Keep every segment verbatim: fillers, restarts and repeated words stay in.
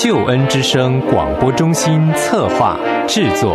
救恩之声广播中心策划制作。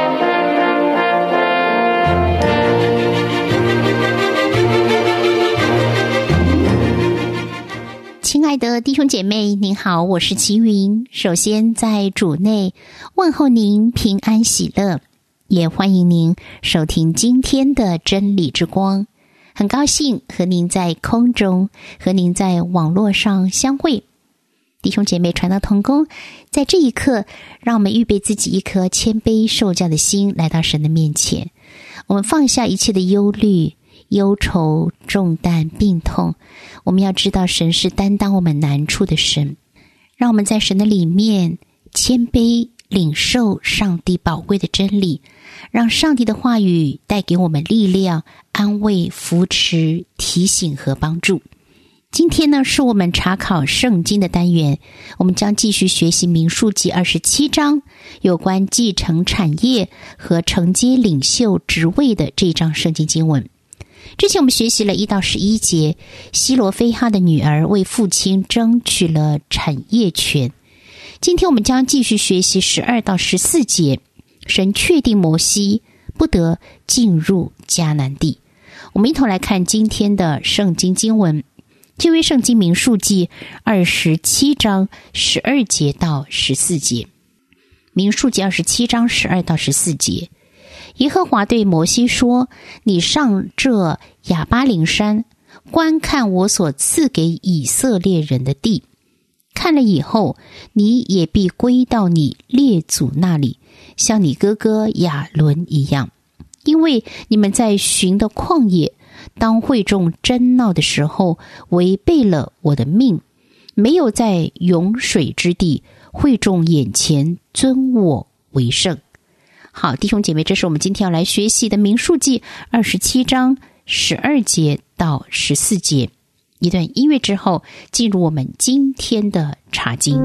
亲爱的弟兄姐妹，您好，我是齐云。首先在主内问候您平安喜乐，也欢迎您收听今天的真理之光。很高兴和您在空中，和您在网络上相会。弟兄姐妹传道同工，在这一刻，让我们预备自己一颗谦卑受教的心，来到神的面前。我们放下一切的忧虑、忧愁、重担、病痛。我们要知道神是担当我们难处的神，让我们在神的里面谦卑领受上帝宝贵的真理，让上帝的话语带给我们力量、安慰、扶持、提醒和帮助。今天呢，是我们查考圣经的单元，我们将继续学习民数记二十七章有关继承产业和承接领袖职位的这一章圣经经文。之前我们学习了一到十一节，西罗非哈的女儿为父亲争取了产业权。今天我们将继续学习十二到十四节，神确定摩西不得进入迦南地。我们一同来看今天的圣经经文，旧约圣经民数记二十七章十二节到十四节。民数记二十七章十二到十四节，耶和华对摩西说：你上这亚巴琳山，观看我所赐给以色列人的地。看了以后，你也必归到你列祖那里，像你哥哥亚伦一样。因为你们在寻的旷野，当会众争闹的时候，违背了我的命，没有在涌水之地会众眼前尊我为圣。好，弟兄姐妹，这是我们今天要来学习的民数记二十七章十二节到十四节。一段音乐之后，进入我们今天的查经。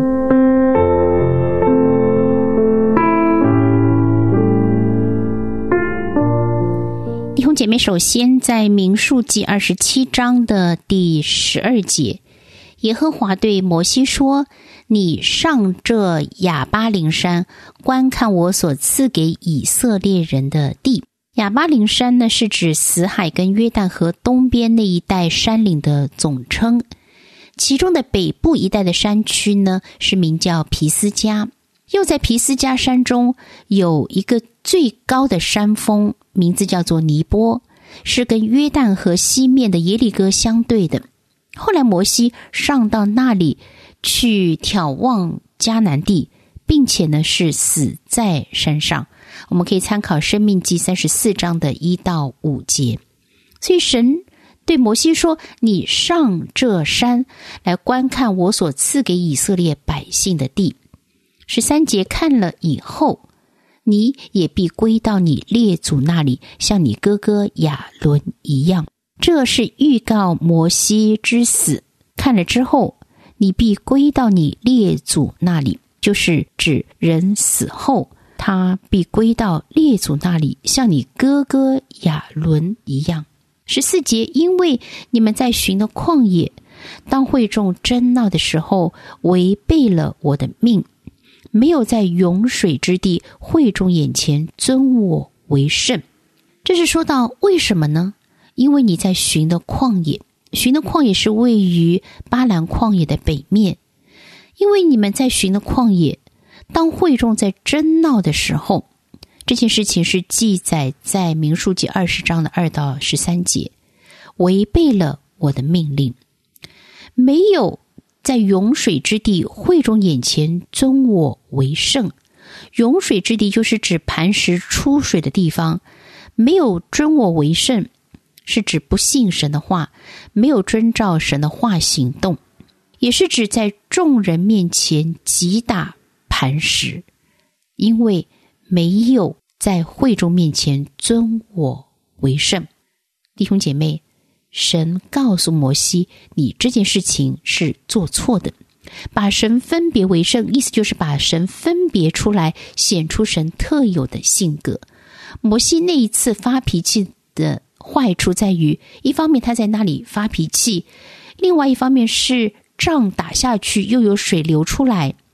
弟兄姐妹，首先在民数记二十七章的第十二节，耶和华对摩西说：你上这亚巴琳山，观看我所赐给以色列人的地。亚巴琳山呢，是指死海跟约旦河东边那一带山岭的总称，其中的北部一带的山区呢，是名叫皮斯加。又在皮斯加山中有一个最高的山峰，名字叫做尼波，是跟约旦河西面的耶利哥相对的。后来摩西上到那里去眺望迦南地，并且呢是死在山上。我们可以参考申命记三十四章的一到五节。所以神对摩西说：你上这山来观看我所赐给以色列百姓的地。十三节，看了以后，你也必归到你列祖那里，像你哥哥亚伦一样。这是预告摩西之死，看了之后，你必归到你列祖那里，就是指人死后，他必归到列祖那里，像你哥哥亚伦一样。十四节，因为你们在寻的旷野，当会众争闹的时候，违背了我的命，没有在涌水之地会众眼前尊我为圣。这是说到为什么呢？因为你在寻的旷野，寻的旷野是位于巴兰旷野的北面。因为你们在寻的旷野，当会众在争闹的时候，这件事情是记载在民数记二十章的二到十三节，违背了我的命令，没有在涌水之地会众眼前尊我为圣。涌水之地就是指磐石出水的地方，没有尊我为圣，是指不信神的话，没有遵照神的话行动，也是指在众人面前击打磐石，因为没有在会众面前尊我为圣。弟兄姐妹，神告诉摩西，你这件事情是做错的。把神分别为圣，意思就是把神分别出来，显出神特有的性格。摩西那一次发脾气的坏处在于，一方面他在那里发脾气，另外一方面是仗打下去又有水流出来，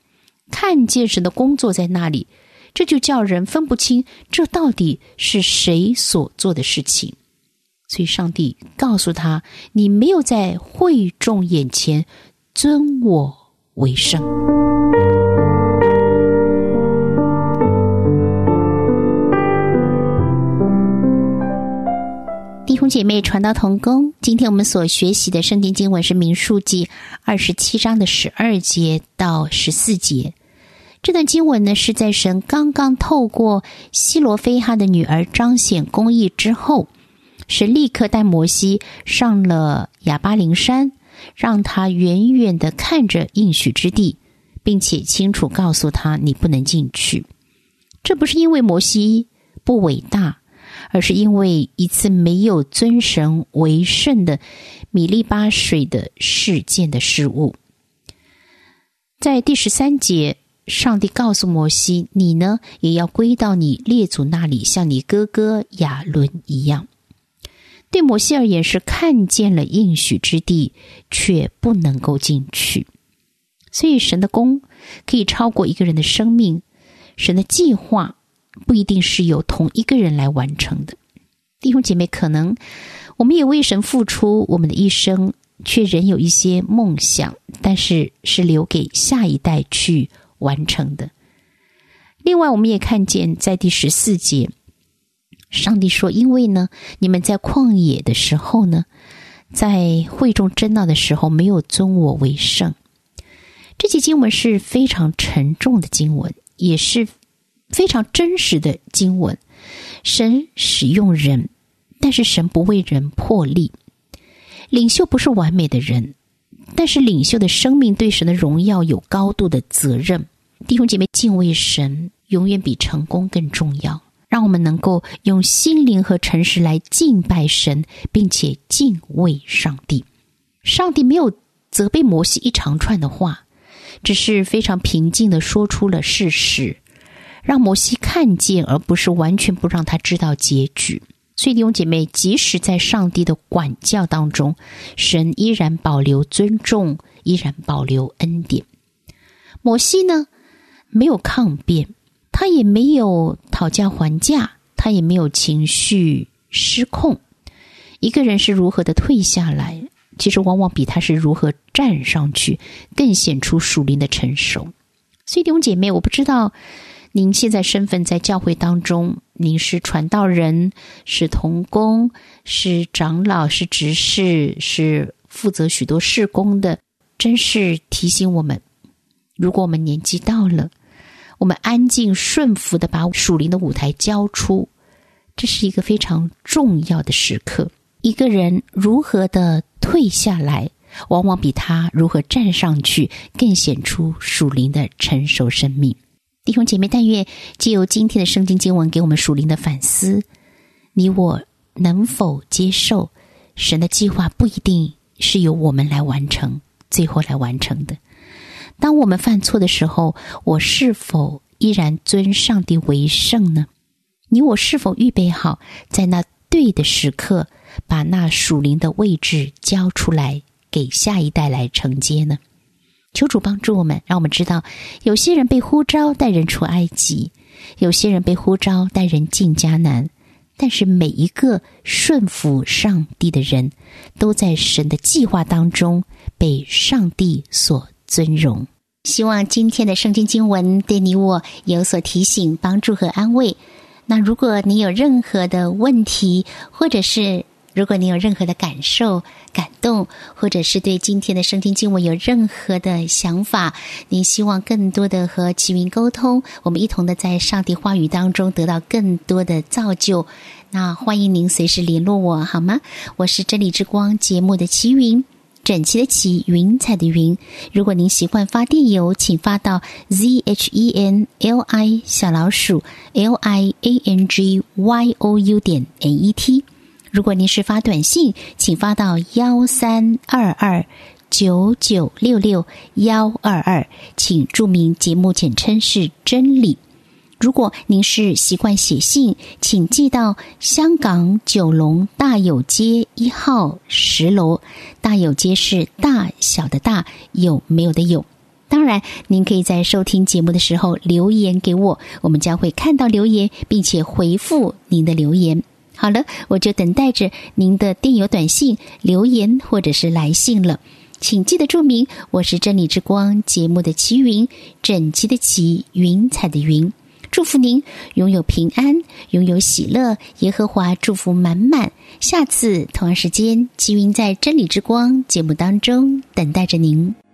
看见神的工作在那里，这就叫人分不清这到底是谁所做的事情。所以上帝告诉他，你没有在会众眼前尊我为圣。弟兄姐妹，传道同工，今天我们所学习的圣经经文是民数记二十七章的十二节到十四节。这段经文呢，是在神刚刚透过西罗非哈的女儿彰显公义之后，神立刻带摩西上了亚巴陵山，让他远远地看着应许之地，并且清楚告诉他你不能进去。这不是因为摩西不伟大，而是因为一次没有尊神为圣的米利巴水的事件的失误。在第十三节，上帝告诉摩西，你呢也要归到你列祖那里，像你哥哥亚伦一样。对摩西而言是看见了应许之地，却不能够进去。所以神的功可以超过一个人的生命，神的计划不一定是由同一个人来完成的。弟兄姐妹，可能我们也为神付出我们的一生，却仍有一些梦想，但是是留给下一代去完成的。另外我们也看见在第十四节，上帝说，因为呢你们在旷野的时候呢，在会众争闹的时候没有尊我为圣。这节经文是非常沉重的经文，也是非常真实的经文。神使用人，但是神不为人破例。领袖不是完美的人，但是领袖的生命对神的荣耀有高度的责任。弟兄姐妹，敬畏神永远比成功更重要。让我们能够用心灵和诚实来敬拜神，并且敬畏上帝。上帝没有责备摩西一长串的话，只是非常平静地说出了事实，让摩西看见，而不是完全不让他知道结局。所以弟兄姐妹，即使在上帝的管教当中，神依然保留尊重，依然保留恩典。摩西呢，没有抗辩，他也没有讨价还价，他也没有情绪失控。一个人是如何的退下来，其实往往比他是如何站上去更显出属灵的成熟。所以弟兄姐妹，我不知道您现在身份在教会当中，您是传道人，是同工，是长老，是执事，是负责许多事工的，真是提醒我们，如果我们年纪到了，我们安静顺服地把属灵的舞台交出，这是一个非常重要的时刻。一个人如何的退下来，往往比他如何站上去更显出属灵的成熟生命。弟兄姐妹，但愿藉由今天的圣经经文给我们属灵的反思，你我能否接受神的计划不一定是由我们来完成，最后来完成的。当我们犯错的时候，我是否依然尊上帝为圣呢？你我是否预备好在那对的时刻把那属灵的位置交出来给下一代来承接呢？求主帮助我们，让我们知道有些人被呼召带人出埃及，有些人被呼召带人进迦南，但是每一个顺服上帝的人都在神的计划当中被上帝所尊荣。希望今天的圣经经文对你我有所提醒、帮助和安慰。那如果你有任何的问题，或者是如果你有任何的感受、感动，或者是对今天的圣经经文有任何的想法，您希望更多的和齐云沟通，我们一同的在上帝话语当中得到更多的造就，那欢迎您随时联络我，好吗？我是真理之光节目的齐云，整齐的齐，云彩的云。如果您习惯发电邮，请发到 z h e n l i 小老鼠 l i a n g y o u 点 n e t。如果您是发短信，请发到幺三二二九九六六幺二二，请注明节目简称是真理。如果您是习惯写信，请寄到香港九龙大有街一号十楼，大有街是大小的大，有没有的有。 当然，您可以在收听节目的时候留言给我，我们将会看到留言，并且回复您的留言。好了，我就等待着您的电邮、短信、留言或者是来信了。请记得注明，我是真理之光节目的齐云，整齐的齐，云彩的云。祝福您拥有平安，拥有喜乐，耶和华祝福满满。下次同样时间，齐云在真理之光节目当中等待着您。